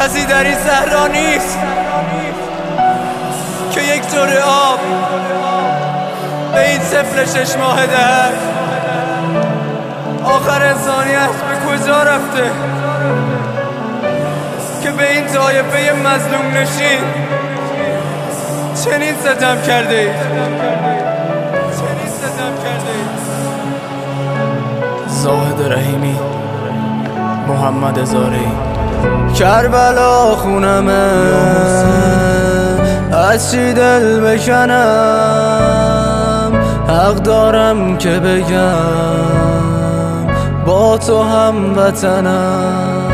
کسی در این صحرا نیست که یک جرعه آب به این طفل 6 ماهه دهد. آخر انسانیت به کجا رفته که به این طایفه مظلوم نشین چنین ستم کرده اید؟ زاهد رحیمی، محمد هزاری. کربلا خونمه، از چی دل بکنم؟ حق دارم که بگم با تو هم وطنم.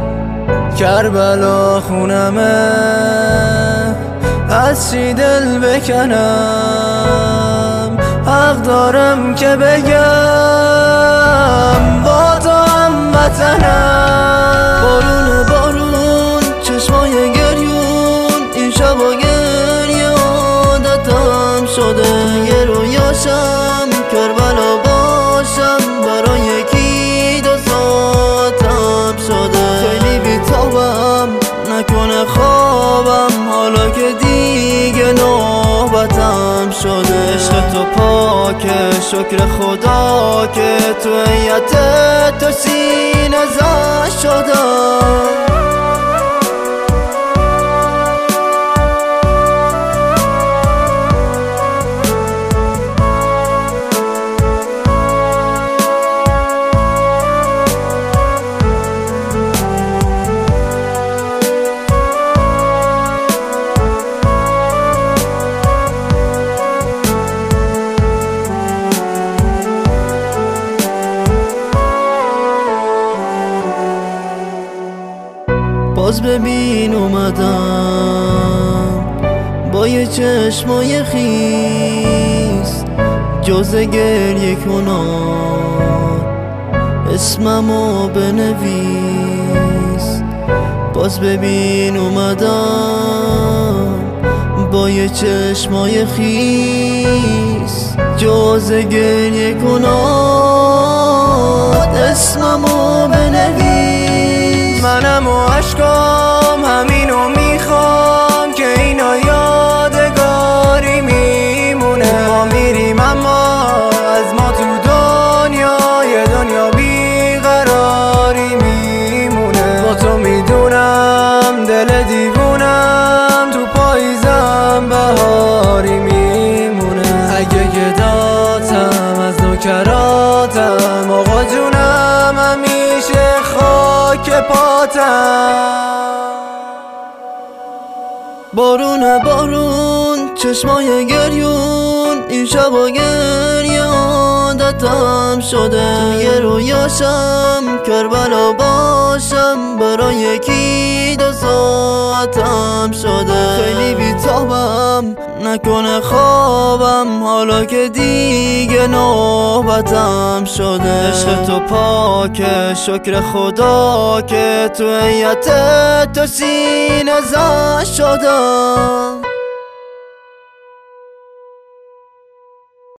کربلا خونمه، از چی دل بکنم؟ حق دارم که بگم با تو هم وطنم. بارون بارون چشمای گریون، این شبا گریه عادتم شده. یه رویاشم کربلا باشم، برای یکی 2 ساعتم شده. خیلی بیتابم نکنه خوابم، حالا که دیگه نوبتم شده. عشق تو پاکه، شکر خدا که تو هیئت تو سینه زد شدم. باز ببین اومدم با یه چشمای خیس، جز گریه کنار اسممو بنویس. باز ببین اومدم با یه چشمای خیس، جز گریه کنار اسممو بنویس. منم و عشقام همینو میخوام که اینا یادگاری میمونه. ما میریم اما از ما تو دنیا یه دنیا بیقراری میمونه. با تو میدونم دل دیوونم تو پاییزم بهاری میمونه. اگه گداتم از نوکراتم، آقا جونم همیشه خاک پاتم. بارون بارون چشمای گریون، این شبا گریه عادتم شده. یه رویاشم کربلا باشم، برای یکی 2 ساعتم شده. خیلی بیتابم نکنه خوابم، حالا که دیگه نوبتم شده. عشق تو پاکه، شکر خدا که تو هیئت تو سینه زد شدم.